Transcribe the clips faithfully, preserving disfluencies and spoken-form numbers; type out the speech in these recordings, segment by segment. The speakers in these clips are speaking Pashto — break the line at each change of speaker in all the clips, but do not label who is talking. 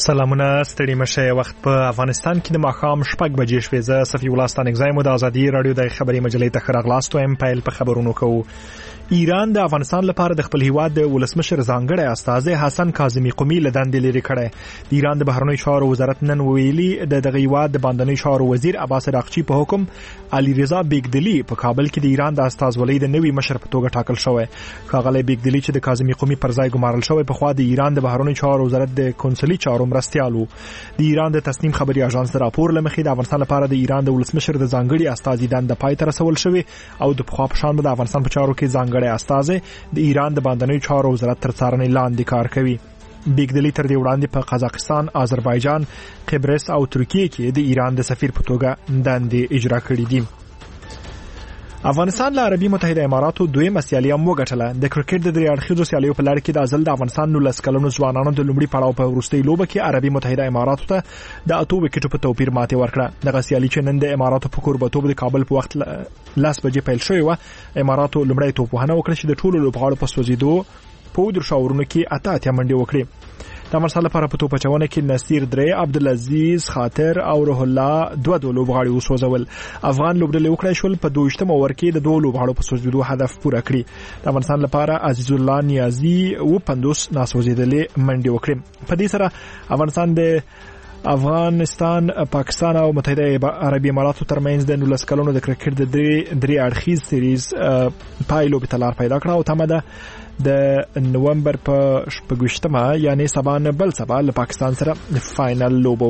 سلامونه ستړي مشه وخت په افغانستان کې د ماښام شپږ بجې شوې. زه صفي الله ستان اگزایم د ازادي رادیو د خبري مجلې ته خراغلاستو ام پایل په خبرونو کوو. ایران د افغانستان لپاره د خپل هیواد د ولسمشر ځانګړی استازی حسن کاظمی قومي له دندې لري کړی. د ایران د بهرنیو چارو وزارت نن ویلي د دغه هیواد د باندنیو چارو وزیر عباس راقچی په حکم علي رضا بیگدلی په کابل کې د ایران د استازولۍ د نوي مشر په توګه ټاکل شوی. ښاغلی بیگدلی چې د کاظمی قومي پر ځای ګمارل شوی په خوا د ایران د بهرنیو چارو وزارت د کنسولي چارو مرستیالو. د ایران د تصنیم خبري اژانس د راپور لمخې د افغانستان لپاره د ایران د ولسمشر د ځانګړي استازي دنده پای ته رسول شوی او د پخوا په شان د افغانستان په چارو کې ځانګړي استازي د ایران د باندنیو چارو وزارت تر څارنې لاندې کار کوي. بیگدلی تر دې وړاندې په قزاقستان، آذربایجان، قبرس او ترکیه کې د ایران د سفیر په توګه دندې اجرا کړې دي. افغانستان له عربي متحده اماراتو دویمه سیالي هم وګټله. د کرکټ د درې اړخیزو سیالیو په لړ کې د ازل د افغانستان نولس کلنو ځوانانو د لومړي پړاو په وروستۍ لوبه کې عربي متحده اماراتو ته د اتو وکټو په توپیر ماتې ورکړه. دغه سیالي چې نن د اماراتو په کوربتوب د کابل په وخت لاس بجې پیل شوې وه. اماراتو لومړی توپوهنه وکړه چې د ټولو لوبغاړو په سوځېدو په ودرو شاورونو کې اته اتیا منډې وکړې. د افغانستان لپاره په توپ اچونه کې نصیر درې، عبدالعزیز خاطر او روح الله دوه دوه لوبغاړي وسوځول. افغان لوبډلې وکړای شول په دویشتم اوور کې د دوه لوبغاړو په سوځېدو هدف پوره کړی. د افغانستان لپاره عزیز الله نیازي و پنځوس ناسوځېدلې منډې وکړې. په دې سره افغانستان د افغانستان، پاکستان او متحده عربي اماراتو ترمنځ د نولس کلونو د کرکټ د درې درې اړخیز سیریز پای لوبې ته لار پیدا کړه او تمه ده د نومبر په شپږویشتمه یعنی سبا نه بل سبا له پاکستان سره فائنل لوبه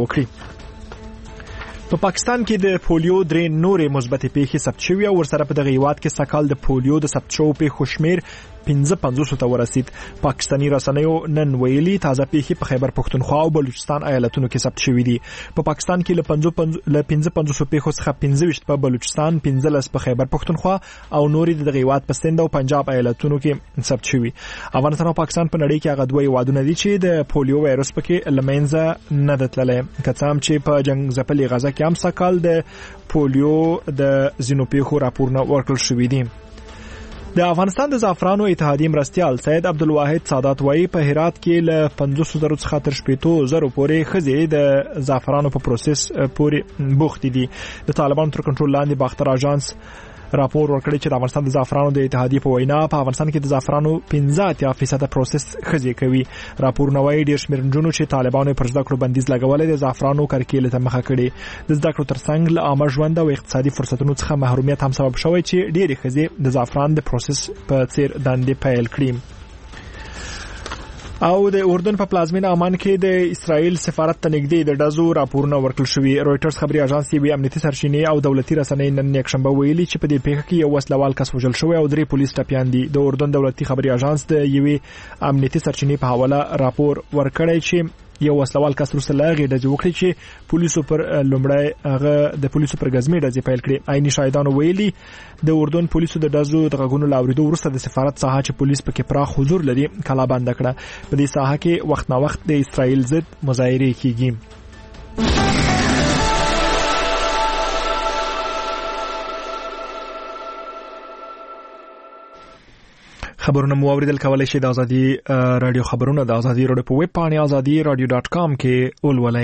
وکړي. په پاکستان کې د پولیو درې نورې مثبتې پیښې ثبت شوې او ورسره په دغه هیواد کې سکهال د پولیو د ثبت شوو پیښو شمیر پنځه پنځوس ته ورسید. پاکستاني رسنیو نن ویلي تازه پیښې په خیبر پښتونخوا او بلوچستان ایالتونو کې ثبت شوې دي. په پاکستان کې له پنځه پنځوس پیښو څخه پنځه ویشت په بلوچستان، پنځلس په خیبر پښتونخوا او نورې د دغه هیواد په سند او پنجاب ایالتونو کې ثبت شوې. افغانستان او پاکستان په نړۍ کې هغه دوه هیوادونه دي چې د پولیو وایرس پکې لمنځه نه ده تللی. که څه هم چې په جنگ ځپلې غزه کې هم سکهال د پولیو د ځینو پیښو راپورونه ورکړل شوي دي. د افغانستان د زعفرانو اتحادیې مرستیال سید عبدالواحد سادات وایي په هرات کې له پنځوس زرو څخه تر شپېتو زرو پورې ښځې د زعفرانو په پروسس پورې بوختې دي. د طالبانو تر کنټرول لاندې باختر اژانس راپور ورکړی چې د افغانستان د زعفرانو د اتحادیې په وینا په افغانستان کې د زعفرانو پنځه اتیا فیصد پروسس ښځې کوي. راپورونه وایي ډېر شمېر نجونو چې طالبانو پر زده کړو بندیز لګولی د زعفرانو کرکیلې ته مخه کړې. د زده کړو ترڅنګ له عامه ژوند او اقتصادي فرصتونو څخه محرومیت هم سبب شوی چې ډېرې ښځې د زعفران د پروسس په څیر دندې پیل کړي. او د اردن په پلازمینه عمان کې د اسرائیل سفارت ته نږدې د ډزو راپورونه ورکړل شوي. رويټرز خبري اژانس یوې امنیتي سرچینې او دولتي رسنۍ نن یکشنبه ویلي چې په دې پیښه کې یو وسلوال کس وژل شوی او درې پولیس ټپیان دي. د اردن دولتي خبري اژانس د یوې امنیتي سرچینې په حواله راپور ورکړی چې یو وسلوال کس وروسته له هغې ډزې وکړې چې پولیسو پر لومړی هغه د پولیسو پر ګزمې ډزې پیل کړې. عیني شاهدانو ویلي د اردن پولیسو د ډزو د غږونو له اورېدو وروسته د سفارت ساحه چې پولیس پکې پراخ حضور لري کلا بنده کړه. په دې ساحه کې وخت نا وخت د اسرائیل ضد مظاهرې کیږي. خبرونه مو اوریدل کولای شئ د ازادي رادیو خبرونه د ازادي رادیو په ویب پاڼه ازادي رادیو ډاټ کام کې ولولئ.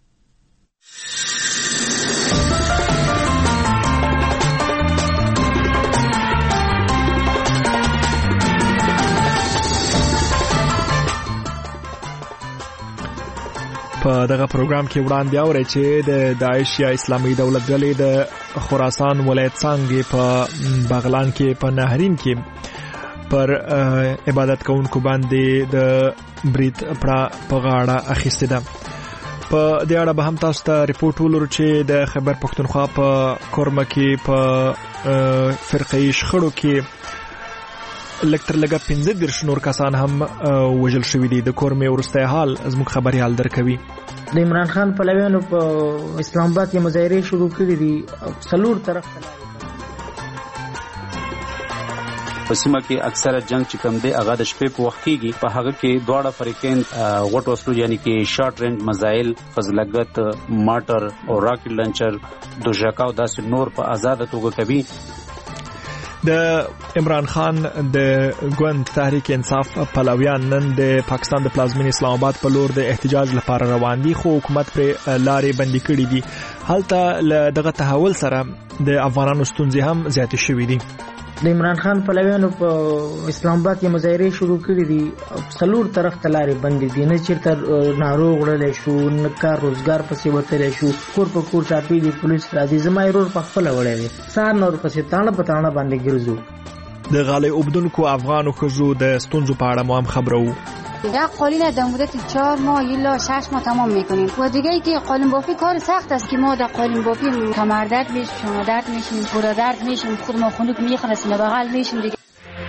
په دغه پروګرام کې وړاندې اورئ چې د داعش یا اسلامي دولت ډلې د خراسان ولایت څانګې په بغلان کې په نهرین کې پر عبادت کوونکو باندې د برید پړه په غاړه اخیستې ده. په دې اړه به هم تاسو ته ریپورټ ولرو چې د خیبر پښتونخوا په کورمه کې په فرقه‌ایي شخړو کې لږ تر لږه پنځه دېرش نور کسان هم وژل شوي دي. د کورمې وروستی حال زموږ خبريال درکوي.
د عمران خان پلویانو په اسلام آباد کې مظاهرې شروع کړې دي څلور طرف ته.
په سیمه کې اکثره جنگ چې کوم دی هغه د شپې په وخت کېږي. په هغه کې دواړه فریقین غټ وسلو یعنی کې شارټ رینج میزایل، فزلګت، ماټر او راکټ لانچر، دوژاکا او داسې نور په آزاد توګه کوي.
د عمران خان د ګوند تحریک انصاف پلویان نن د پاکستان د پلازمینې اسلام آباد په لور د احتجاج لپاره روان دي، خو حکومت پر لارې بندي کړې دي. هلته له دغه تحول سره د افغانانو ستونزې هم زیاتې شوې دي.
د عمران خان پلویانو په اسلام آباد کې مظاهرې شروع کړې دي، څلور طرف ته لارې بندې دي، نه چېرته ناروغ وړلی شو، نه کار روزګار پسې وتلی شو، کور په کور چاپې دي، پولیس راځي. زما ورور په خپله وړی دی، سهار نه ورپسې تاڼه په تاڼه باندې ګرځو.
د غالۍ اوبدونکو افغانو ښځو د ستونزو په اړه مو هم خبرو.
دیگه قالین در مدت چهار ماه الا شش ماه تمام میکنیم و دیگه ای که قالین بافی کار سخت است که ما در قالین بافی کمر درد میشیم، شانه درد میشیم، پورا درد میشیم، خود ما خنک میخوره، سینه بغل میشیم. دیگه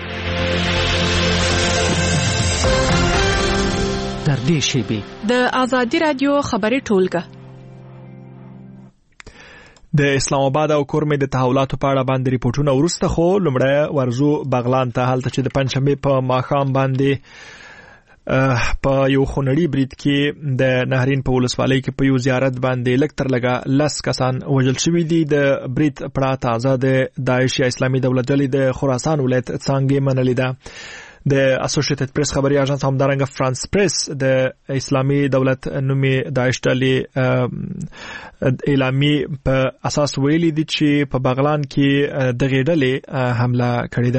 در دې شیبه
د آزادی رادیو خبري ټولګه
د اسلام آباد او کورمې د تحولاتو په اړه باندې ریپورتونه ورسته، خو لومړی ورزو بغلان ته، هلته چې د پنځشنبې په ماښام باندې په یو خونړي برید کې د نهرین په ولسوالۍ کې په یو زیارت باندې لږ تر لږه لس کسان وژل شوي دي. د برید پړه تازه د داعش یا اسلامي دولت ډلې د خراسان ولایت څانګې منلې ده. د اسوسییټډ پریس خبري اژانس همدارنګه فرانس پریس د اسلامي دولت نومي داعش ډلې اعلامی په اساس ویلي دي چې په بغلان کې دغه ډلې حمله کړې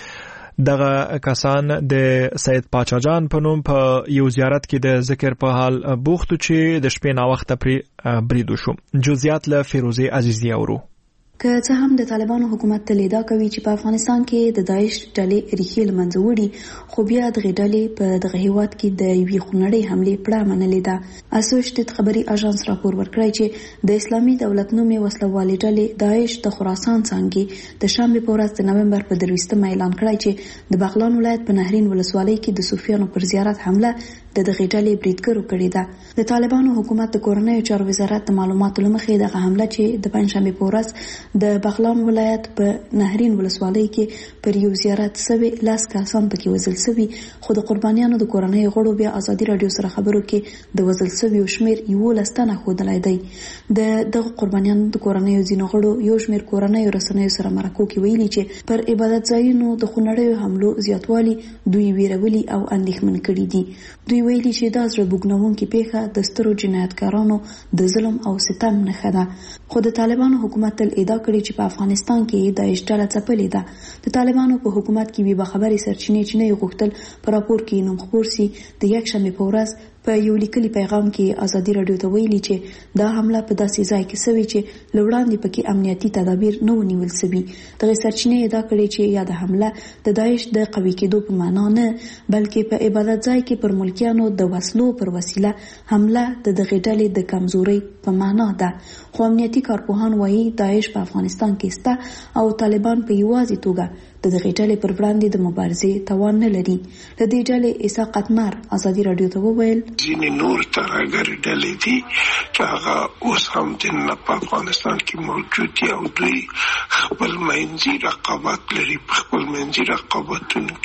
ده. دغه کسان د سید پاچا جان په نوم په یو زیارت کې د ذکر په حال بوختو چې د شپې نا وخت پر برید وشو. جزئیات له فیروزه عزیزی اورو.
که څه هم د طالبانو حکومت تل ادعا کوي چې په افغانستان کې د داعش ډلې ریښې له منځه وړي، خو بیا دغه ډلې په دغه هیواد کې د یوې خونړۍ حملې پړه منلې ده. اسوسییټډ خبري اژانس راپور ورکړی چې د اسلامي دولت نومي وسلوالې ډلې داعش د خراسان څانګې د شنبې په ورځ د نومبر په درویشتمه اعلان کړی چې د بغلان ولایت په نهرین ولسوالۍ کې د صوفیانو پر زیارت حمله د دغه ډلې بریدګرو کړې ده. د طالبانو حکومت د کورنیو چارو وزارت د معلوماتو لمخې دغه حمله چې د پنځشنبې په ورځ د بغلان ولایت په نهرین ولسوالۍ کې پر یو زیارت سوي لاس کسان پکې وژل شوي، خو د قربانیانو د کورنیو غړو بیا ازادي رادیو سره خبرو کې د وژل شویو شمیر یولس تنه ښودلی دی. د دغه قربانیانو د کورنیو ځینو غړو یو شمیر کورنیو رسنیو سره مرکو کې ویلي چې پر عبادت ځایونو د خونړیو حملو زیاتوالي دوی ویرولي او اندېښمن کړي دي. دوی ویلي چې دا زړه بوږنونکې پیښه د سترو جنایتکارانو د ظلم او ستم نښه ده. خو د طالبانو حکومت تل ادعا کړې چې په افغانستان کې داعش ډله ځپلې ده. د طالبانو په حکومت کې بې خبري سرچینې چې نه غوښتل په راپور کې نوم خپور سي. د یکشنبې په ورځ په یو لیکلي پیغام کې ازادي رادیو ته ویلي چې دا حمله په داسې ځای کې شوې چې لوړاندې پکې امنیتي تدابیر نه ونیول شوي. دغه سرچینې ادعا کړې چې یا د حمله د داعش د قوي کېدو په معنا نه، بلکې په عبادت ځای کې پر ملکیانو د وسلو پر وسیله حمله د دغه ډلې د کمزوري په معنا ده. خو امنیتي کارپوهان وایي داعش په افغانستان کې سته او طالبان په یوازې توګه د دغه ډلې پر وړاندې د مبارزې توان نه لري. د دې ډلې عیسی قطمر ازادي رادیو ته وویل
ځینې نور ترهګر ډلې دي چې هغه اوس هم د په افغانستان کې موجود دي او دوی خپل منځي رقابت لري. په خپل منځي رقابتونو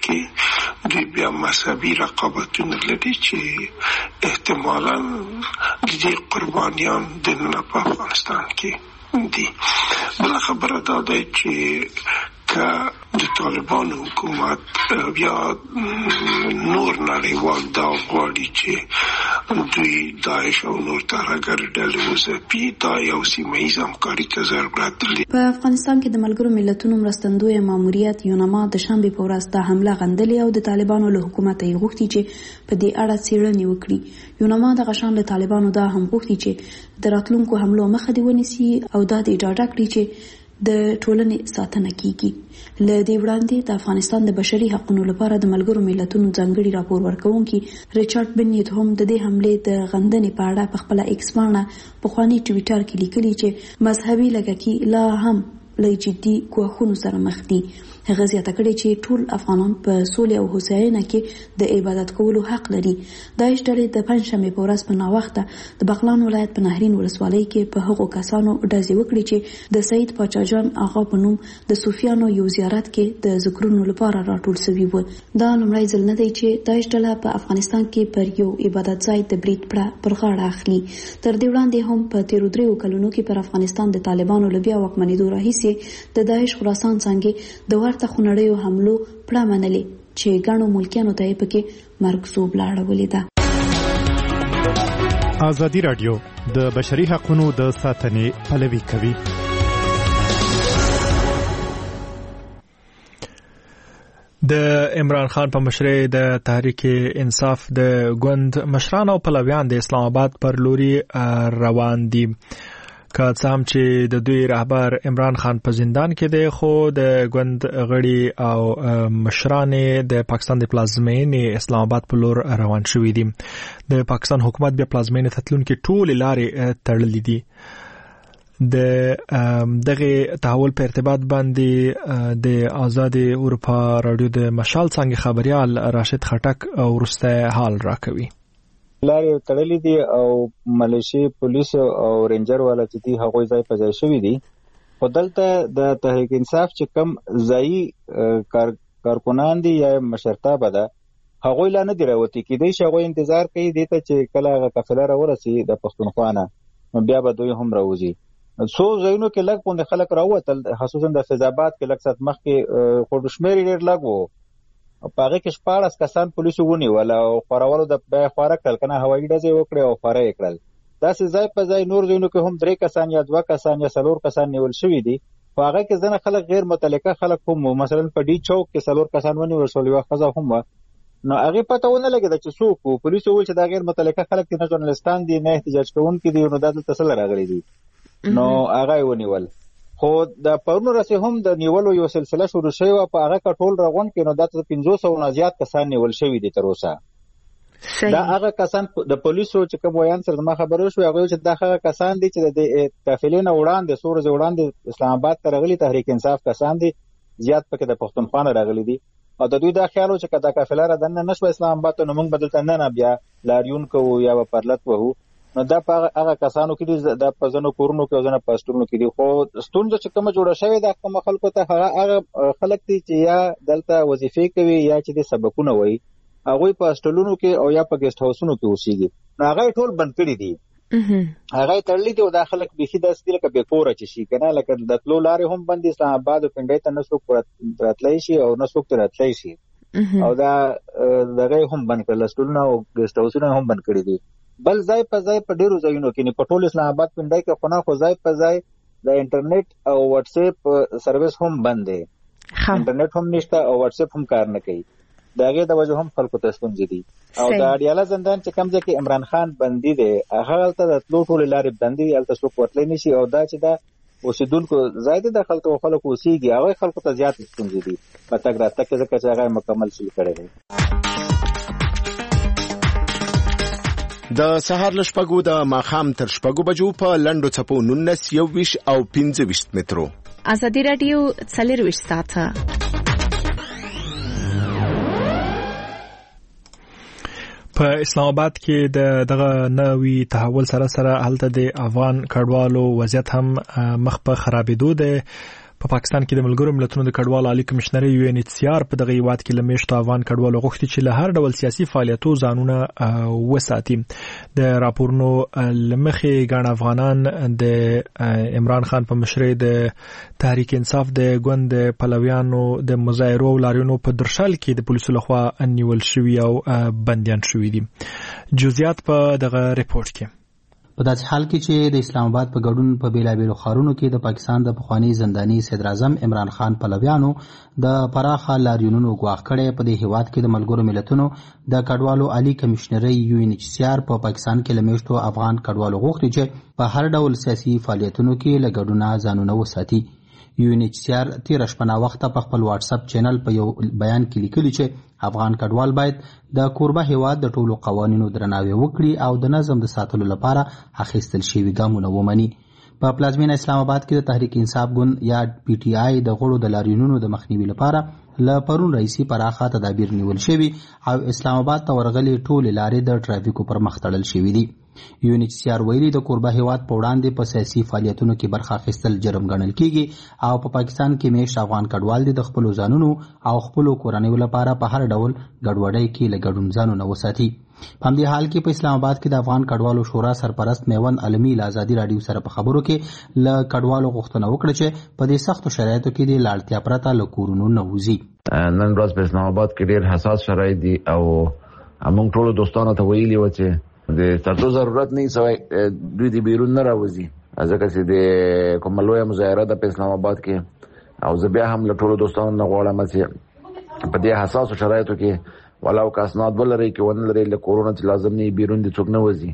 کې دوی بیا مذهبي رقابتونه لري چې احتمالاً د دې قربانیان د په افغانستان کې دي. بل خبره دا ده چې که د طالبانو حکومت بیا نور نړیوال دا غواړي چې دوی داعش او نور ترهګر ډلې وځپي، دا یو سیمه ییز همکاري ته ضرورت لري.
په افغانستان کې د ملګرو ملتونو مرستندوی ماموریت یونما د شنبې په ورځ د حمله غندلې او د طالبانو له حکومت یې غوښتي چې په دې اړه څېړنې وکړي. یونما د غشان له طالبانو دا هم غوښتي چې د راتلونکو حملو مخه دې ونیسي او دا دې ډاډه کړي چې د ټولنې ساتنه کیږي. له دې وړاندې د افغانستان د بشري حقوقو لپاره د ملګرو ملتونو ځانګړي راپور ورکوونکي ریچارډ بنیت هم د دې حملې د غندنې په اړه په خپل ایکس باندې په خواني ټویټر کې لیکلي چې مذهبي لږکي لا هم له جدي ګواښونو سره مخ دي. هغه زیاته کړې چې ټول افغانان په سولې او هوساینه کې د عبادت کولو حق لري. داعش ډلې د پنځشنبې په ورځ په ناوخته د بغلان ولایت په نهرین ولسوالۍ کې په هغو کسانو ډزې وکړې چې د سید پاچا جان آغا په نوم د صوفیانو یو زیارت کې د ذکرونو لپاره راټول شوي وو. دا لومړی ځل نه دی چې داعش ډله په افغانستان کې پر یو عبادت ځای د برید پړه پر غاړه اخلي. تر دې وړاندې هم په تیرو دریو کلونو کې پر افغانستان د طالبانو له بیا واکمنېدو راهیسې کې د داعش خراسان څنګه د ورته خونړیو حملو پړه منلې چې ګڼو ملکیانو ته یې پکې مرګ څوب لاړولې ده.
ازادي راډیو د بشري حقوقو د ساتنې پلوي کوي.
د عمران خان په مشرۍ د تحریک انصاف د ګوند مشران او پلویان د اسلام آباد پر لوري روان دي. که څه هم چې د دوی رهبر عمران خان په زندان کې دی، خو د ګوند غړي او مشران د پاکستان د پلازمینې اسلام آباد په لور روان شوي دي. د پاکستان حکومت بیا پلازمینې ته تلونکي ټولې لارې تړلې دي. د دغه تحول په ارتباط باندې د آزاد اروپا رادیو د مشال څنګه خبريال راشد خټک ورسته حال راکوي.
لارې تړلې دي او ملیشي پولیس او رینجر والا چې دي هغوی ځای په ځای شوي دي. خو دلته د تحریک انصاف چې کم ځایي کار کارکنان دي یا مشرتابه ده، هغوی لا نه دي راوتي. کېدای شي هغوی انتظار کوي دې ته چې کله هغه قافله راورسي د پښتونخوا نه، نو بیا به دوی هم راوځي. څو ځایونو کې لږ غوندې خلک راووتل، خصوصا د فیض آباد کې لږ ساعت مخکې خو شمېر یې ډېر لږ و. په هغې کې شپاړس کسان پولیسو ونیول او خورولو د بیا خواره کړل، که نه هوایي ډزې وکړې او خواره یې کړل. داسې ځای په ځای نور ځایونو کې هم درې کسان یا دوه کسان یا څلور کسان نیول شوي دي. په هغه کې ځنه خلک غیر متعلقه خلک هم وو. مثلا په ډي چوک کې څلور کسان ونیول شول، یوه ښځه هم وه. نو هغې پته ونه لګېده چې څوک وو. پولیسو وویل چې دا غیر متعلقه خلک دي، نه ژورنالستان دي نه احتجاج کوونکي دي، نو دا دلته څه راغلي دي. نو هغه یې ونیول. خو د پرونو رسې هم د نیولو یو سلسله شروع شوې وه. په هغه کټول راغونډ کې نو دا ته پنځوس سوو نه زیات کسان نیول شوي دي تر اوسه. دا هغه کسان د پولیسو چې کوم ویان سره زما خبرې وشوې، هغوی چې دا هغه کسان دي چې د قافلې نه وړاندې څو ورځې وړاندې اسلام آباد ته راغلي تحریک انصاف کسان دي، زیات پکې د پښتونخوا نه راغلي دي. او د دوی دا خیال و چې که دا قافله را دننه نه شوه اسلام آباد ته، نو موږ به دلته نه نه بیا لاریون کوو یا به پرلت وهو. نو دا په هغه کسانو کې دي، دا په ځینو کورونو کې او ځینو په اسټولونو کې دي. خو ستونزه چې کومه جوړه شوې ده کومه خلکو ته، هغه هغه خلک دي چې یا دلته وظیفې کوي یا چې د سبقونه وایي، هغوی په اسټولونو کې او یا په ګیسټ هاوسونو کې اوسېږي. نو هغه یې ټول بند کړي دي، هغه یې تړلي دي. او دا خلک بیخي داسې دي لکه بې کوره چې شي که نه، لکه د تلو لارې هم بند دي. اسلام آباد او پنډۍ ته نه څوک راتلی شي او نه څوک ته راتلی شي. او دا دغه هم بند کړل، اسټولونه او ګیسټ هاوسونه هم بند کړي دي. بل ځای په ځای په ډیرو ځایونو کې، نه په ټول اسلام آباد پنډۍ کې خو نه، خو ځای په ځای د انټرنیټ او واتس اپ سرویس هم بند دی. انټرنیټ هم نشته او واتس اپ هم کار نه کوي. د هغې د وجې هم خلکو ته ستونزې دي. او د اډیاله زندان چې کوم ځای کې عمران خان بندي دی، هغه هلته د تلو ټولې لارې بندي دي، هلته څوک ورتلی نه شي. او دا چې دا اوسېدونکو ځای دی، د خلکو خلکو اوسېږي، هغه خلکو ته زیات ستونزې دي په تګ راتګ کې، ځکه چې هغه مکمل سیل کړی دی.
د سهار له شپږو د ماښام تر شپږو بجو په لنډو څپو نولس، یوویشت او پنځه ویشت مترو.
ازادي راډیو څلرویشت ساعته.
په اسلام آباد کې د دغه نوي تحول سره سره هلته د افغان کډوالو وضعیت هم مخ په خرابېدو دی. په پاکستان کې د ملګرو ملتونو د کډوالو عالی کمشنر یو ان ایچ سی آر په دغه هیواد کې لمیشتو افغان کډوالو غوښتي چې له هر ډول سیاسي فعالیتو ځانونه وساتي. د راپورونو لمخې ګڼ افغانان د عمران خان په مشرۍ د تحریک انصاف د ګوند پلویانو د مظاهرو او لاریونو په درشل کې د پولیسو لخوا نیول شوي او بندیان شوي دي. جزئیات په دغه ریپورت کې.
په داسې حال کې چې د اسلام آباد په ګډون په بیلابیلو ښارونو کې د پاکستان د پخوانی زنداني صدر اعظم عمران خان پلویانو د پراخه لاریونونو ګواښ کړی. په دې هیواد کې د ملګرو ملتونو د کډوالو عالی کمشنرۍ یو ان ایچ سی آر په پاکستان کې لمیشتو افغان کډوالو غوښتي چې په هر ډول سیاسي فعالیتونو کې له ګډونه ځانونه وساتي. یو ان ایچ سی آر تیر شپه وخته په خپل واتس اپ چینل په یو بیان کې لیکلي چې افغان کډوال باید د کوربه هیواد د ټولو قوانینو درناوی وکړي او د نظم د ساتلو لپاره اخیستل شوي ګامونه ومني. په پلازمینه اسلام آباد کې د تحریک انصاف ګوند یا پی ټی آی د غړو د لاریونونو د مخنیوي لپاره له پرون رئیسي پراخه تدابیر نیول شوي او اسلام آباد ته ورغلي ټولې لارې د ټرافیکو پر مخ تړل شوي دي. یو ان ایچ سی آر ویلي د کوربه هیواد په وړاندې په سیاسي فعالیتونو کې برخه اخیستل جرم ګڼل کیږي او په پاکستان کې میشت افغان کډوال دي د خپلو ځانونو او خپلو کورنیو لپاره په هر ډول ګډوډۍ کې له ګډون ځانونه وساتي. په همدې حال کې په اسلام آباد کې د افغان کډوالو شورا سرپرست میوند علمي له ازادي رادیو سره په خبرو کې له کډوالو غوښتنه وکړه چې په دې سختو شرایطو کې د لاړتیا پرته له کورونو نه وځي.
نن ورځ په اسلام آباد کې ډېر حساس شرایط دي او موږ ټولو دوستانو ته ویلي و چې د ترټو ضرورت نه سوای دوی د بیرون نه راوځي، ځکه چې د کومه لویه مظاهره ده په اسلام آباد کې او زه بیا هم له ټولو دوستانو نه غواړم چې په دې حساسو شرایطو کې ولاو که اسناد ولرئ که ونه لرئ له کورونه چې لازم نه بیرون دي څوک نه وځي.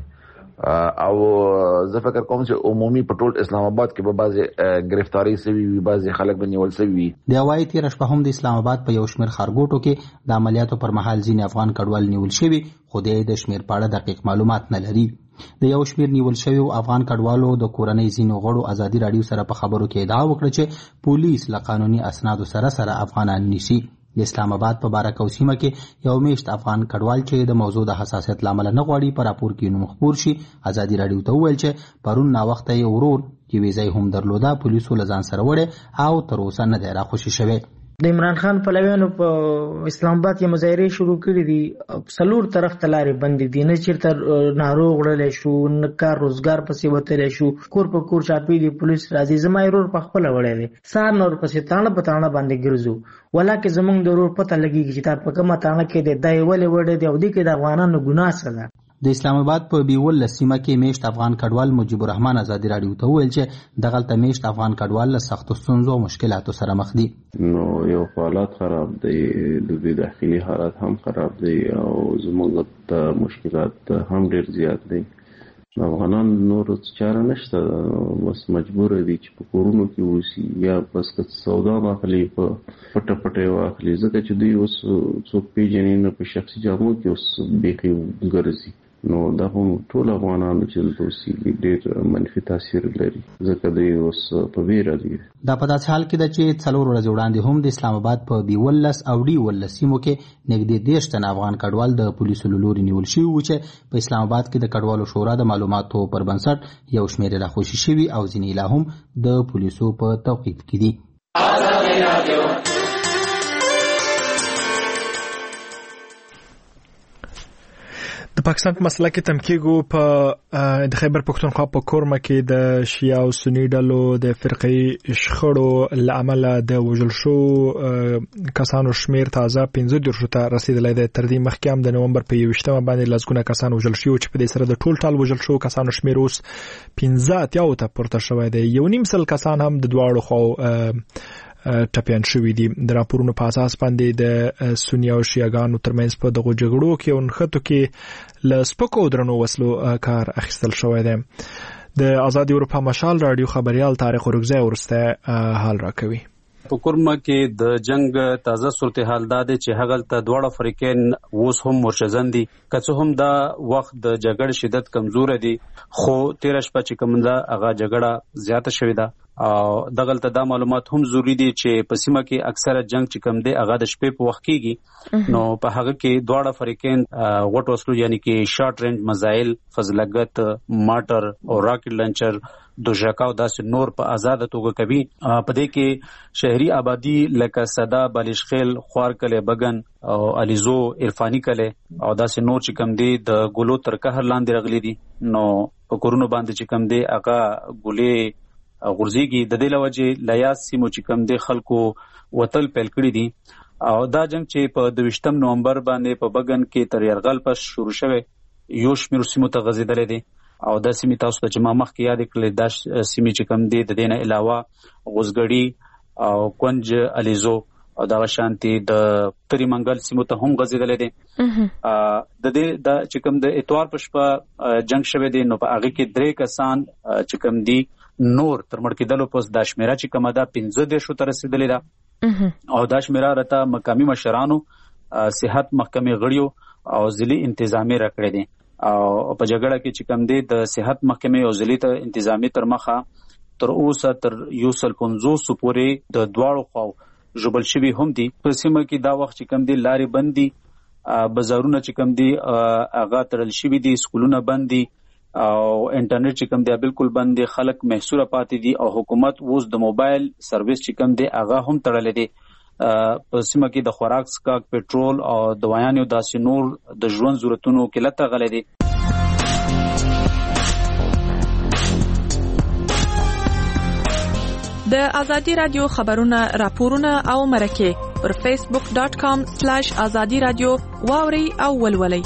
او زه فکر کوم چې عمومي په ټول اسلام آباد کې به بعضې ګرفتاري سوي وي، بعضې خلک به نیول سوي وي.
د وایي تېره شپه هم د اسلام آباد په یو شمېر ښارګوټو کې د عملیاتو پر مهال ځینې افغان کډوال نیول شوي، خو د د شمېر په اړه دقیق معلومات نه لري. د یو شمېر نیول شویو افغان کډوالو د کورنۍ ځینو غړو ازادي راډیو سره په خبرو کې ادعا وکړه چې پولیس له قانوني اسنادو سره سره افغانان نیسي. د اسلام آباد په بارکو سیمه کې یو میشت افغان کډوال چې د موضوع د حساسیت له امله نه غواړي په راپور کې نوم خپور شي ازادي راډیو ته وویل چې پرون ناوخته یې ورور چې ویزه هم درلوده پولیسو له ځان سره وړی او تر اوسه نه دی راخوشي شوی.
د عمران خان پلویانو په اسلام آباد کې مظاهرې شروع کړې دي، څلور طرف ته لارې بندې دي، نه چېرته ناروغ وړلی شو، نه کار روزګار پسې وتلی شو، کور په کور چاپی دي، پولیس راځي. زما یې ورور په خپله وړی دی، سهار نه ورپسې تاڼه په تاڼه باندې ګرځو، ولاکې زموږ د ورور پته لګېږي چې دا په کومه تاڼه کې دی، دا یې ولې وړی دی او دې کې د افغانانو ګناه څه ده.
د اسلام آباد په بیول سیمه کې میشت افغان کډوال مجيب الرحمن ازادي راډیو ته وویل چې دغلته میشت افغان کډوال له سختو ستونزو او مشکلاتو سره مخ دي.
نو یو حالات خراب دی، د داخلي حالات هم خراب دی او زموږ ته مشکلات هم ډیر زیات دي. افغانان نور چاره نشته، بس مجبور دي چې په کورونو کې اوسي یا بس که سودا واخلي په پټه پټه واخلي، ځکه چې دوی اوس څوک پیژني نه په شخصي جامو کې اوس بیخي ګرځي. نو دا هم ټول افغانانو چې دلته اوسېږي ډېر منفي تاثیر لري، ځکه دوی اوس په ویره دي.
دا په داسې حال کې ده چې څلور ورځې وړاندې هم د اسلام آباد په بیولس او ډیولس سیمو کې نږدې دېرش تنه افغان کډوال د پولیسو له لوري نیول شوي وو چې په اسلام آباد کې د کډوالو شورا د معلوماتو پر بنسټ یو شمېر یې راخوشي شوي او ځینې لا هم د پولیسو په توقیف کې دي.
د پاکستان په مسله کې تمکیګو په د خیبر پښتونخوا په کورمه کې د شیعه او سنی ډلو د فرقې شخړو لامل د وژل شو کسانو شمیر تازه پنځه دیرشو ته رسیدلی دی. تر دې مخکې هم د نومبر په یوویشتمه باندې لسګونه کسان وژل شوي چې په دې سره د ټول ټال وژل شو کسانو شمیر اوس پنځه اتیاو ته پورته شوی دی. یو نیم سل کسان هم د دواړو خواو ټپیان شوي دي. د راپورونو په اساس باندې د سنی او شیعاګانو ترمنځ په دغو جګړو کې او نښتو کې له سپکو درنو وسلو کار اخیستل شوی دی. د آزادي اروپا مشال رادیو خبريال طارق اورګزی ورسته حال راکوي.
په کورمه کې د جنگ تازه صورتحال دا دی چې هغه ته دواړه فریقین اوس هم مرشزن دي، که څه هم دا وخت د جګړې شدت کمزور دي، خو تیر شپه چې کوم دا هغه جګړه زیاته شوې ده او دغلته دا معلومات هم ضروری دي چې په سیمه کې اکثره جنگ چې کم دی هغه د شپې په وخت کېږي. نو په هغه کې دواړه فریقین غټ وسلو یعنی کې شارټ رینج میزایل، فضلګت، ماټر او راکټ لانچر، دوژکا او داسې نور په آزاد توګه کوي. په دې کې شهري آبادی لکه صدا، بالیشخیل، خوارکله، بغن او الیزو، عرفانی کله او داسې نور چې کم دی د ګلو تر قهر لاندې رغلي دي. نو په کورونو باندې چې کم دی هغه ګلې غورځيږي. د دې لوجه لیاس سیمو چې کم دی خلکو وتل پیل کړی دي او دا جنگ چې په دویشتم نومبر باندې په بغن کې تر یرغل پس شروع شوه یو شمېر سیمو ته غځېدلې دي او دا سیمې تاسو ته چې ما مخکې یاد کړل دا سیمې چې کم دی د دې نه علاوه غوزګړی او کونج، الیزو او دا شانتي د تری منګل سیمو ته هم غځېدلې دي. د دې د چې کم د اتوار په شپه جنگ شوه دي نو په هغه کې درې کسان چې کم دي نور تر مړ کېدلو پس دا شمیره چې کومه ده پنځه دیرشو ته رسېدلې ده او دا شمیره راته مقامي مشرانو، صحت محکمې غړیو او ضلعي انتظامي راکړې دي او په جګړه کې چې کوم دی د صحت محکمې او ضلعي ته انتظامي تر مخه تر اوسه تر یو سل پنځوس پورې د دواړو خواو ژوبل شوي هم دي. په سیمه کې دا وخت چې کوم دی لارې بند دي، بازارونه چې کوم دی هغه تړل شوي دي، سکولونه بند دي او انټرنیټ چې کوم دی بالکل بند دي، خلک محصوره پاتې دي او حکومت اوس د موبایل سرویس چې کوم دی هغه هم تړلې دي. په سیمه کې د خوراک څښاک پټرول او دوايانو داسې نور د ژوند ضرورتونو قلت غلې دي.
د ازادي رادیو خبرونه راپورونه او مرکه پر فیسبوک ډاټ کام سلیش ازادي رادیو واوري او ولولي.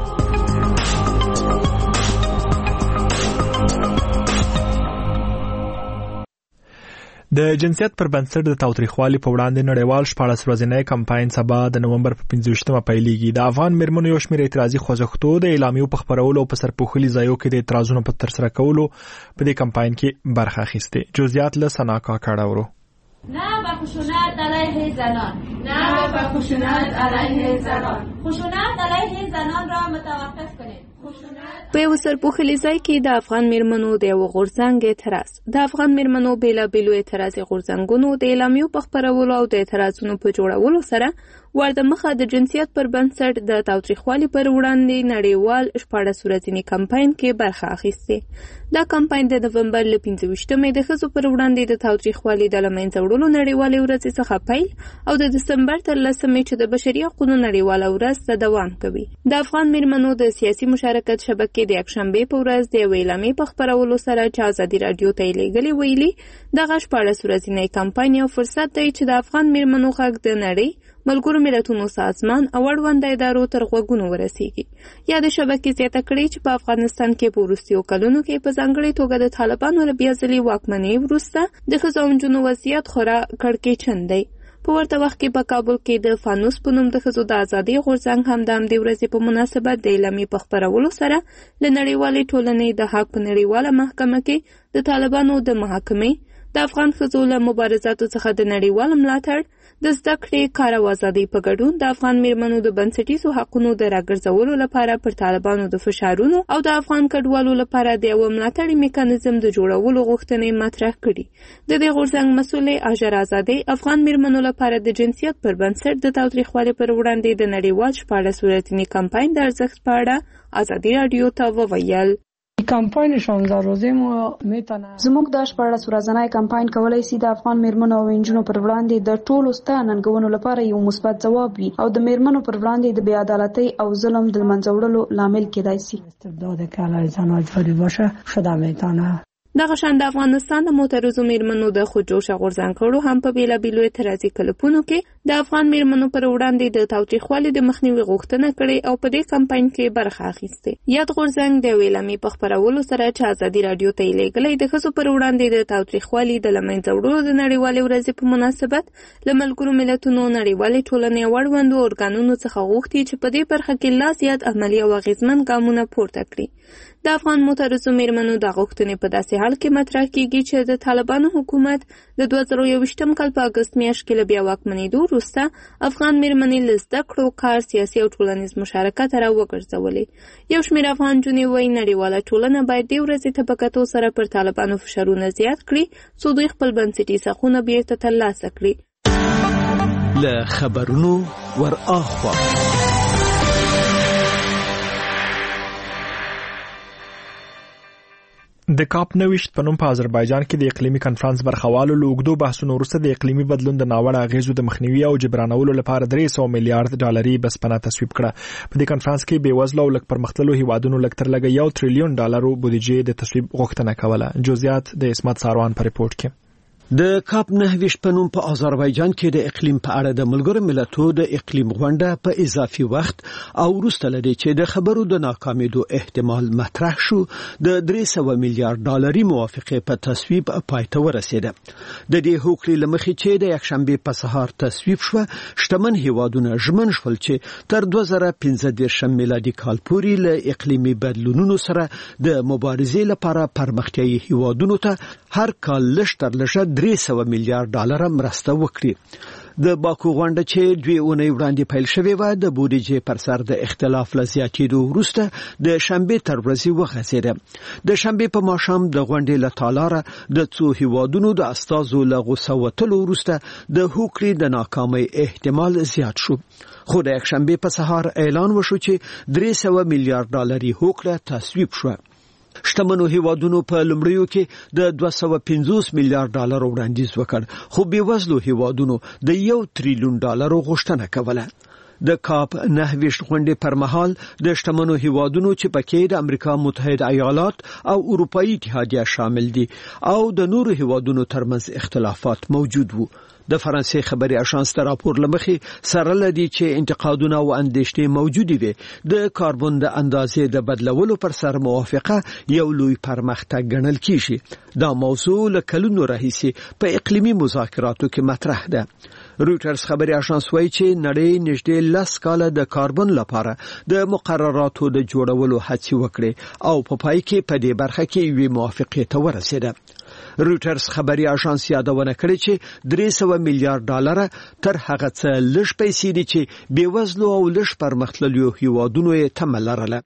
د جنسیت پر بنسټ د تاوتریخوالي په وړاندې نړیوال شپاړس ورځنی کمپاین سبا د نومبر په پنځه ویشتمه پیلېږي. د افغان میرمنو یو شمېر اعتراضي خوځښتو د اعلامیو په خپرولو او په سرپوښلي ځایو کې د اعتراضونو په ترسره کولو په دې کمپاین کې برخه اخیستې. جزئیات له ثنا کاکړ اورو.
نه به خشونت علیه زنان، نه به خشونت علیه زنان، خشونت علیه زنان را متوقف کنید.
په یو سرپوښلي ځای کې د افغان میرمنو د یو غورځنګ اعتراض. د افغان میرمنو بیلابیلو اعتراضي غورځنګونو د اعلامیو په خپرولو او د اعتراضونو په جوړولو سره ورته مخه د جنسیت پر بنسټ د تاوتریخوالي پر وړاندې نړیوال شپاړس ورځنی کمپاین کې برخه اخیستې. دا کمپاین د نومبر له پنځه ویشتمې د ښځو پر وړاندې د تاوتریخوالي د له منځه وړلو نړیوالې ورځې څخه پیل او د دسمبر تر لسمې چې د بشري حقوقو نړیواله ورځ ته دوام کوي. د افغان میرمنو د سیاسي مشارکت شبکې د یکشنبې په ورځ د یوې اعلامیې په خپرولو سره چې ازادي راډیو ته یې لیږلې ویلي دغه شپاړس ورځنی کمپاین یو فرصت دی چې د افغان میرمنو غږ د نړۍ ملګرو ملتونو سازمان او اړوند ادارو تر غوږونو ورسیږي. یا د شبکې زیاته کړې چې په افغانستان کې په وروستیو کلونو کې په ځانګړې توګه د طالبانو له بیا ځلې واکمنۍ وروسته د ښځو او نجونو وضعیت خورا کړکېچن دی. په ورته وخت کې په کابل کې د فانوس په نوم د ښځو د ازادۍ غورځنګ هم د همدې ورځې په مناسبت د اعلامیې په خپرولو سره له نړیوالې ټولنې د حق په نړیواله محکمه کې د طالبانو د محاکمې د افغان ښځو له مبارزاتو څخه د نړیوال ملاتړ د زده کړې کار او ازادۍ په ګډون د افغان میرمنو د بنسټیزو حقونو د راګرځولو لپاره پر طالبانو د فشارونو او د افغان کډوالو لپاره د یو ملاتړي میکانیزم د جوړولو غوښتنې مطرح کړي. د دې غورځنګ مسؤلې اجر آزادۍ افغان میرمنو لپاره د جنسیت پر بنسټ د تاوتریخوالي پر وړاندې د نړیوال شپاړس ورځني کمپاین د ارزښت په اړه ازادي راډیو ته وویل.
کمپاین شانزده روزه مو میتونه
زموږ د شپاړس ورځنی کمپاین کولای شي د افغان میرمنو او نجونو پر وړاندې د ټولو ستر ننګونو لپاره یو مثبت ځواب وي او د میرمنو پر وړاندې د بې عدالتۍ او ظلم د منځه وړلو لامل کېدای شي.
استبداد که علیه زنان جاری باشه شده میتونه.
دغه شان د افغانستان د معترضو میرمنو د خودجوشه غورځنګړو هم په بیلابیلو اعتراضي کلپونو کې د افغان میرمنو پر وړاندې د تاوتریخوالي د مخنیوي غوښتنه کړې او په دې کمپاین کې برخه اخیستې. یاد غورځنګ د ویلامي په خپرولو سره چې ازادي راډیو ته یې لیږلی د ښځو پر وړاندې د تاوتریخوالي د له منځه وړلو د نړیوالې ورځې په مناسبت له ملګرو ملتونو نړیوالې ټولنې او اړوندو ارګانونو څخه غوښتي چې په دې برخه کې لا زیات عملي او اغېزمن ګامونه پورته کړي. د افغان معترضو میرمنو د غوښتنې په داسې حال کې مطرح کیږي چې د طالبانو حکومت د دوه زره یوویشتم کال په اګست میاشت کې له بیا واکمنېدو وروسته افغان میرمنې له زده کړو، کار، سیاسي او ټولنیز مشارکت را وګرځولې. یو شمېر افغان نجونې وایي نړیواله ټولنه باید دې ورځې ته په کتو سره پر طالبانو فشارونه زیات کړي څو دوی خپل بنسټیز حقونه بیرته ترلاسه کړي.
له خبرونو ور اخوا
د کاپ نوښت په نوم په آذربایجان کې د اقلیمي کنفرانس برخوالو له اوږدو بحثونو وروسته د اقلیمي بدلون د ناوړه اغیزو د مخنیوي او جبرانولو لپاره درې سوه میلیارډ ډالري بسپنه تصویب کړه. په دې کنفرانس کې بېوزله او لږ پرمختللو هیوادونو لږ تر لږه یو تریلیون ډالرو بودیجې د تصویب غوښتنه کوله. جزئیات د اسمت ساروان په ریپورت کې.
د کاپ نهویشت په نوم په آذربایجان کې د اقلیم په اړه د ملګرو ملتونو د اقلیم غونډه په اضافي وخت او وروسته لدی چې د خبرو د ناکامېدو احتمال مطرح شو د درې سوه میلیارډ ډالري موافقه په تصویب پای ته ورسېده. د دې هوکړې لمخې چې د یکشنبه په سهار تصویب شو، شتمن هیوادونه ژمن شول چې تر دوه زره پنځه دېرشم میلادي کال پورې له اقلیمي بدلونونو سره د مبارزې لپاره پرمختیايي هیوادونو ته هر کال لږ تر لږه درې سوه میلیارډ ډالر مرسته وکړي. د باکو غونډه چې دوی اونۍ وړاندې پیل شوې و د بودیجې پر سر د اختلاف له زیاتېدو وروسته د شنبې تر ورځې وغځېده. د شنبې په ماښام د غونډې له تالاره د څو هیوادونو د استازو له غوسه وتلو وروسته د هوکړې د ناکامۍ احتمال زیات شو. خو د یکشنبې په سهار اعلان وشو چې درې سوه میلیارډ ډالري هوکړه تصویب شوه. شتمنو هیوادونو په لومړیو کې د دوه سوه پنځوس میلیارډ ډالر وړاندیز وکړ، خو بېوزلو هیوادونو د یو تریلیون ډالر غوښتنه کوله. د کاپ نهه ویشت غونډې پر مهال د شتمنو هیوادونو چې پکې د امریکا متحده ایالات او اروپאי اتحادیه شامل دي او د نورو هیوادونو ترمنځ اختلافات موجود وو. د فرانسې خبري اژانس ته راپور لمخې سره لدی چې انتقادونه او اندېښنې موجود وي. د کاربن د اندازې د بدلولو پر سر موافقه یو لوی پرمختګ ګڼل کیږي. دا موضوع له کلونو راهیسې په اقلیمي مذاکراتو کې مطرح ده. رویټرز خبري اژانس وایي چې نړۍ نږدې لس کاله د کاربن لپاره د مقرراتو د جوړولو هڅې وکړې او په پای کې په دې برخه کې یوې موافقې ته ورسېده. رویټرز خبري اژانس یادونه کړې چې درې سوه میلیارډ ډالر تر هغه څه لږ پیسې دي چې بېوزلو او لږ پرمختللو هیوادونو یې تمه لرله.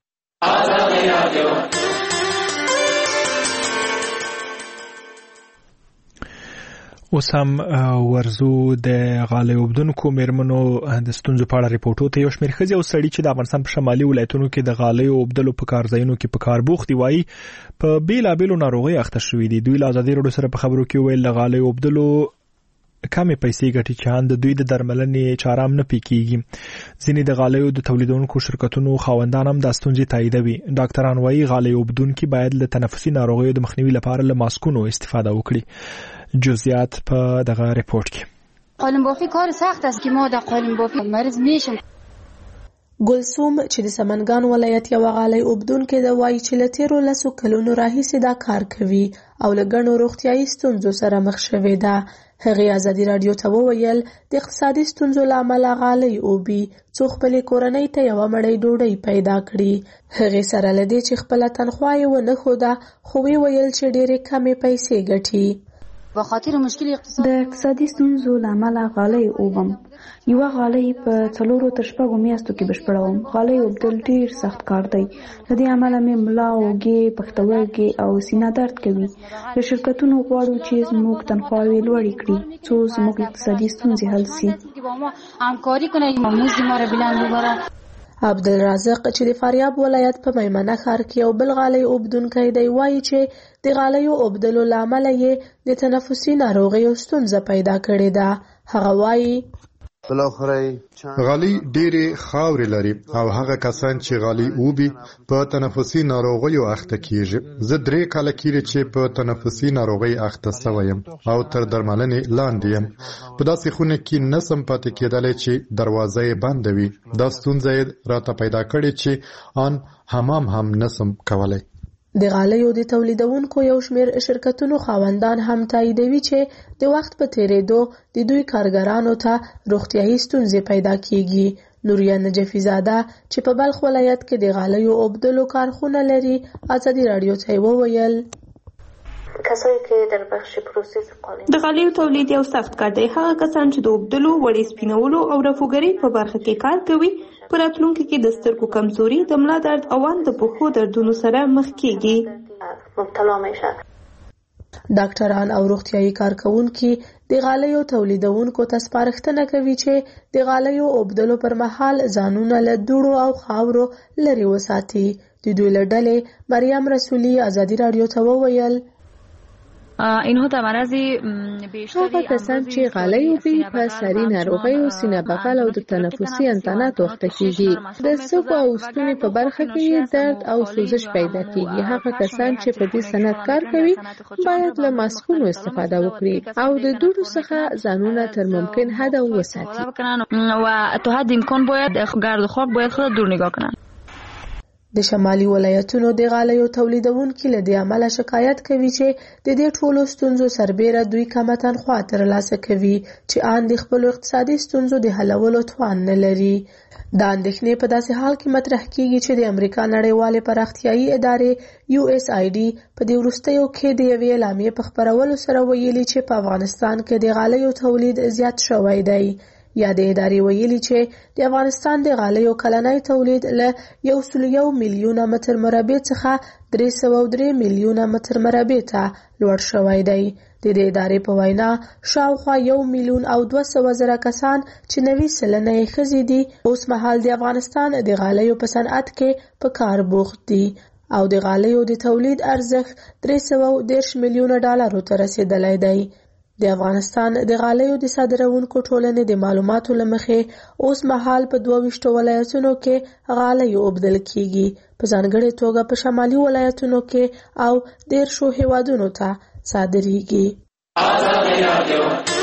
اوس هم ورزو د غالۍ اوبدونکو میرمنو د ستونزو په اړه ریپورټو ته یو شمېر ښځې او سړي چې د افغانستان په شمالي ولایتونو کې د غالۍ اوبدلو په کارځایونو کې په کار بوخت دي وایي په بیلابیلو ناروغیو اخته شوي دي. دوی له ازادي راډیو سره په خبرو کې ویل د غالۍ اوبدلو کمې پیسې ګټي چې هم د دوی د درملنې چاره هم نه پیکیږي. ځینې د غالیو د تولیدونکو شرکتونو خاوندان هم دا ستونزې تاییدوي. ډاکټران وایي غالۍ اوبدونکي باید له تنفسي ناروغیو د مخنیوي لپاره له ماسکونو استفاده وکړي. جزئیات په دغه ریپورت کې.
قالین بافی کار سخت است که ما در قالین بافی مریض میشیم.
ګلسوم چې د سمنګان ولایت یو غالۍ اوبدونکې د وایي چې له تیرو لسو کلونو راهیسې دا کار کوي او له ګڼو روغتیایي ستونزو سره مخ شوې ده. هغې ازادي راډیو ته وویل د اقتصادي ستونزو له امله غالۍ اوبي څو خپلې کورنۍ ته یوه مړۍ ډوډۍ پیدا کړي. هغې سره له دې چې خپله تنخوا یې ونه ښوده خو ویې ویل چې ډېرې کمې پیسې ګټي.
به خاطر مشکل اقتصاد
د اقتصادي ستونزو له امله غالۍ اوبم. یوه غالۍ په څلورو تر شپږو میاشتو کې بشپړوم. غالۍ اوبدل ډېر سخت کار دی. له دې امله مې ملا، اوږې، پښتورګي او سینه درد کوي. له شرکتونو غواړو چې زموږ تنخواوې لوړې کړي څو زموږ اقتصادي ستونزې حل سي.
همکاری کنه مزد ما را بلند ببره.
عبدالرازق چې د فاریاب ولایت په میمنه ښار کې یو بل غالۍ اوبدونکی دی وایي چې د غالیو اوبدلو له امله یې د تنفسي ناروغیو ستونزه پیدا کړې ده. هغه وایي
غالۍ ډېرې خاورې لري او هغه کسان چې غالۍ اوبي په تنفسي ناروغیو اخته کیږي. زه درې کاله کېږي چې په تنفسي ناروغۍ اخته سوی یم او تر درملنې لاندې یم. په داسې خونه کې نسم پاتې کېدلی چې دروازه یې بنده وي. دا ستونزه یې راته پیدا کړې چې آن حمام هم نسم کولی.
د غالیو د تولیدونکو یو شمېر شرکتونو خاوندان هم تاییدوي چې د وخت په تیریدو د دوی کارګرانو ته روغتیایي ستونزې پیدا کیږي. نوریا نجفی زاده چې په بلخ ولایت کې د غالیو اوبدلو کارخونه لري ازادي راډیو ته وویل
کسایی که در بخش پروسس قالین
د غالیو تولید یو سخت کار دی. هغه کسان چې د اوبدلو، وړې سپینولو او رفوګرۍ په برخه کې کار کوي په راتلونکي کې د سترګو کمزوري، د ملا درد او ان د پښو دردونو سره مخ کیږي.
مبتلا میشه.
ډاکټران او روغتیایي کارکونکي د غالیو تولیدونکو ته سپارښتنه کوي چې د غالیو اوبدلو پر مهال ځانونه له دوړو او خاورو لرې وساتي. د دوی له ډلې مریم رسولي ازادي راډیو ته وویل
اینها در معرض
هغه کسان چې غالیو اوبي په ساري ناروغیو، سینه بغل او د تنفسي انتاناتو اخته کیږي. د سږو او ستوني په برخه کې درد او سوزش پیدا کیږي. هغه کسان چې په دې صنعت کار کوي باید له ماسکونو استفاده وکړي او د دوړو څخه ځانونه تر ممکن حد وساتي
و تا حد امکان باید گرد و خاک باید خود دور نگاه کنن.
د شمالي ولایتونو د غالیو تولیدونکي له دې امله شکایت کوي چې د دې ټولو ستونزو سربیره دوی کمه تنخوا ترلاسه کوي چې ان د خپلو اقتصادي ستونزو د حلولو توان نه لري. دا اندېښنې په داسې حال کې مطرح کیږي چې د امریکا نړیوالې پراختیایي ادارې یو اس آی ډي په دې وروستیو کې د یوې اعلامیې په خپرولو سره ویلي چې په افغانستان کې د غالیو تولید زیات شوی دی. یا د ادارې ویلي چې د افغانستان د غالیو کلنی تولید له یو سل یو میلیونه متر مربع څخه درې سوه او درې میلیونه متر مربع ته لوړ شوی دی. د دې ادارې په وینا شاوخوا یو میلیون او دوه سوه زره کسان چې نوي سلنه یې ښځې دي اوس مهال د افغانستان د غالیو په صنعت کې په کار بوخت دي. او د غالیو د تولید ارزښت درې سوه دېرش میلیونه ډالرو ته رسیدلی دی. د افغانستان د غالیو د صادروونکو ټولنې د معلوماتو له مخې اوس مهال په دوه ویشتو ولایتونو کې غالۍ اوبدل کیږي، په ځانګړې توګه په شمالي ولایتونو کې او دېرشو هیوادونو ته صادریږي.